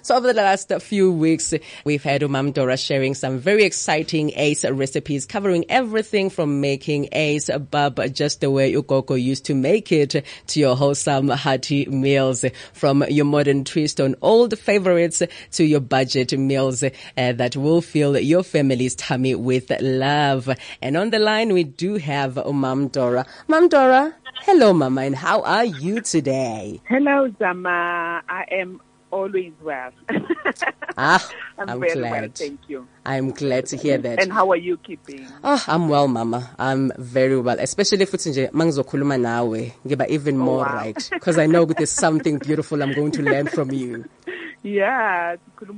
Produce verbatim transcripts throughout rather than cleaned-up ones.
So over the last few weeks, we've had Umam Dora sharing some very exciting ace recipes covering everything from making ace bab just the way Ukoko used to make it to your wholesome hearty meals, from your modern twist on old favorites to your budget meals uh, that will fill your family's tummy with love. And on the line, we do have Umam Dora. Umam Dora, hello Mama, and how are you today? Hello Zama, I am always well. ah, I'm, I'm very glad. well, thank you. I'm glad to hear that. And how are you keeping? Oh, I'm well, Mama. I'm very well. Especially futhi nje mangizokhuluma nawe, ngiba even more oh, wow. right, because I know there's something beautiful I'm going to learn from you. Yeah,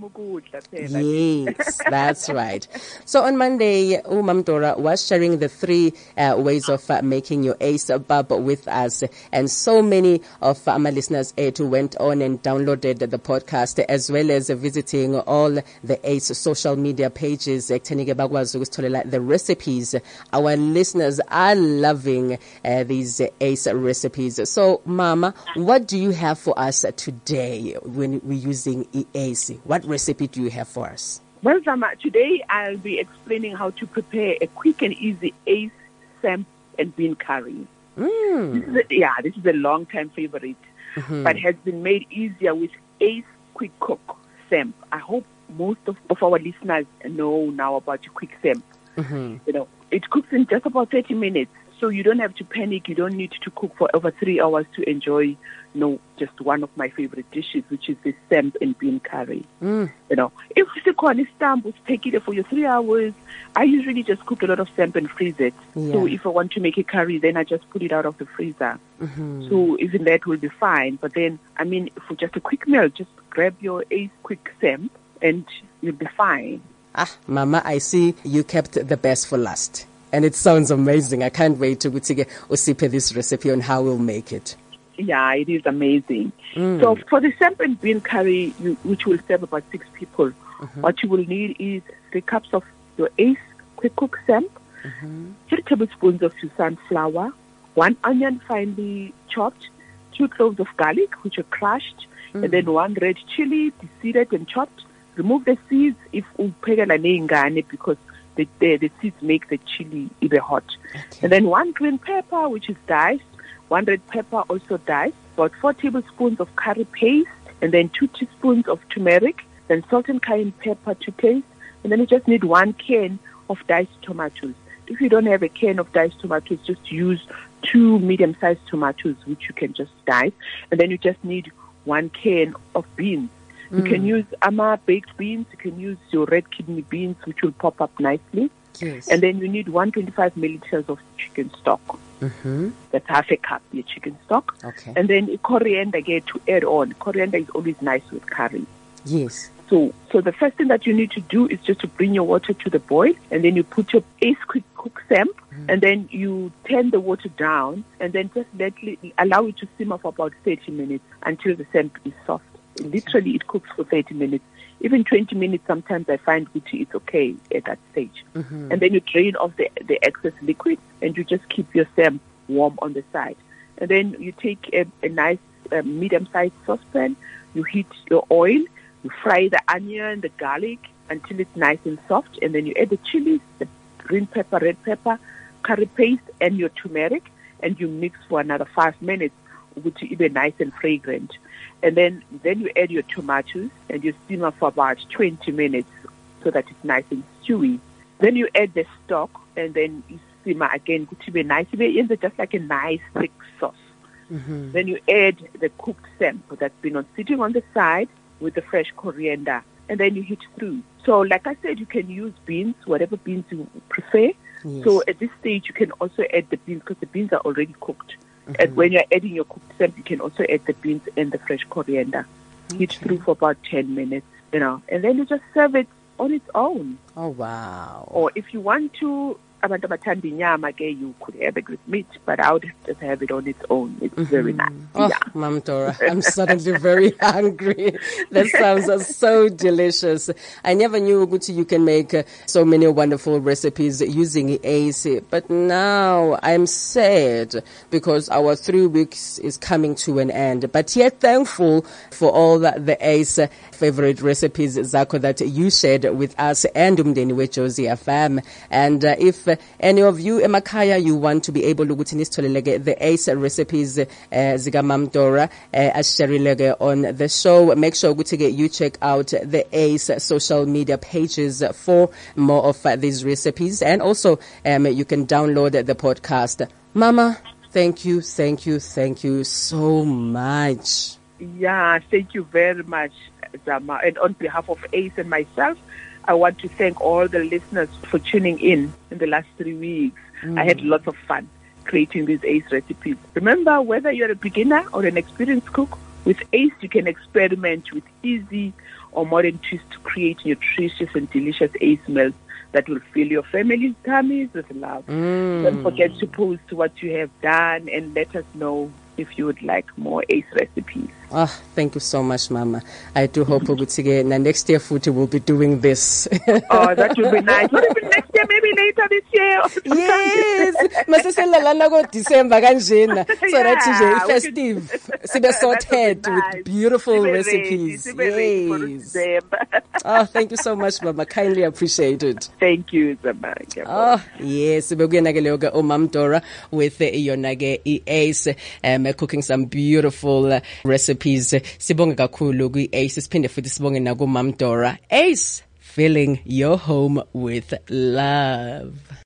yes, that's right. So on Monday, Umam Dora was sharing the three uh, ways of uh, making your ace bab with us, and so many of uh, my listeners uh, who went on and downloaded the podcast, as well as uh, visiting all the ace social media pages, uh, the recipes. Our listeners are loving uh, these uh, ace recipes. So, Mama, what do you have for us today when we're using ace? What recipe do you have for us? Well, Zama, today I'll be explaining how to prepare a quick and easy ace samp and bean curry. Mm. This is a, yeah, this is a long-time favorite, mm-hmm. but has been made easier with ace quick cook samp. I hope most of, of our listeners know now about the quick samp. Mm-hmm. You know, it cooks in just about thirty minutes, so you don't have to panic. You don't need to cook for over three hours to enjoy, you know, just one of my favorite dishes, which is the samp and bean curry. Mm. You know, if the corn is stamp, take it for your three hours. I usually just cook a lot of samp and freeze it. Yeah. So if I want to make a curry, then I just put it out of the freezer. Mm-hmm. So even that will be fine. But then, I mean, for just a quick meal, just grab your ace quick samp and you'll be fine. Ah, Mama, I see you kept the best for last. And it sounds amazing. I can't wait to usipe this recipe on how we'll make it. Yeah, it is amazing. Mm. So for the samp and bean curry, you, which will serve about six people, mm-hmm. what you will need is three cups of your ace quick cook samp, mm-hmm. three tablespoons of your sunflower, one onion finely chopped, two cloves of garlic, which are crushed, mm. and then one red chili, seeded and chopped. Remove the seeds if upegela neingane, because the, the, the seeds make the chili even hot. Okay. And then one green pepper, which is diced, one red pepper also diced, about four tablespoons of curry paste, and then two teaspoons of turmeric, then salt and cayenne pepper to taste, and then you just need one can of diced tomatoes. If you don't have a can of diced tomatoes, just use two medium-sized tomatoes, which you can just dice, and then you just need one can of beans. You Mm. can use Ama baked beans. You can use your red kidney beans, which will pop up nicely. Yes. And then you need one hundred twenty-five milliliters of chicken stock. Mm-hmm. That's half a cup, your chicken stock. Okay. And then coriander again to add on. Coriander is always nice with curry. Yes. So, so the first thing that you need to do is just to bring your water to the boil, and then you put your ace quick cook samp, mm. and then you turn the water down, and then just let allow it to simmer for about thirty minutes until the samp is soft. Literally, it cooks for thirty minutes. Even twenty minutes, sometimes I find it's okay at that stage. Mm-hmm. And then you drain off the, the excess liquid, and you just keep your samp warm on the side. And then you take a, a nice uh, medium-sized saucepan, you heat your oil, you fry the onion, the garlic, until it's nice and soft. And then you add the chilies, the green pepper, red pepper, curry paste, and your turmeric, and you mix for another five minutes, which is even nice and fragrant. And then, then you add your tomatoes and you simmer for about twenty minutes so that it's nice and stewy. Then you add the stock and then you simmer again, which will be nice. It's just like a nice thick sauce. Mm-hmm. Then you add the cooked samp that's been on, sitting on the side with the fresh coriander. And then you heat through. So like I said, you can use beans, whatever beans you prefer. Yes. So at this stage, you can also add the beans because the beans are already cooked. Mm-hmm. And when you're adding your cooked samp, you can also add the beans and the fresh coriander. Okay. Heat through for about ten minutes, you know, and then you just serve it on its own. Oh, wow. Or if you want to abantu abathanda inyama ke, you could have it with meat, but I would just have it on its own. It's mm-hmm. very nice. Oh, yeah. Mom Dora, I'm suddenly very hungry. That sounds uh, so delicious. I never knew Guti, you can make uh, so many wonderful recipes using ACE, but now I'm sad because our three weeks is coming to an end. But yet thankful for all the, the ACE favorite recipes, Zako, that you shared with us and umdeni with Josie F M. And uh, if uh, any of you, Emakaya, you want to be able to go to the ACE recipes, uh, Ziga Mam Dora, uh, on the show, make sure you check out the ACE social media pages for more of uh, these recipes. And also, um, you can download the podcast. Mama, thank you, thank you, thank you so much. Yeah, thank you very much, Zama. And on behalf of ACE and myself, I want to thank all the listeners for tuning in in the last three weeks. Mm. I had lots of fun creating these ACE recipes. Remember, whether you're a beginner or an experienced cook, with ACE you can experiment with easy or modern twists to create nutritious and delicious ACE meals that will fill your family's tummies with love. Mm. Don't forget to post what you have done and let us know if you would like more ACE recipes. Oh, thank you so much, Mama. I do hope na next year Futi will be doing this. Oh, that would be nice. What if next year, maybe later this year? Yes. Masisela go December kanjena. So that is festive. Sibe sorted with beautiful recipes. Yes. Oh, thank you so much, Mama. Kindly appreciated. Thank you, Zama. Oh, yes. Sibukena ke leyo ke Mom Dora with yona ke ACE um cooking some beautiful uh, recipes. Sibonge kakhulu ku ACE, siphinde futhi sibonge na ku Mom Dora. ACE, filling your home with love.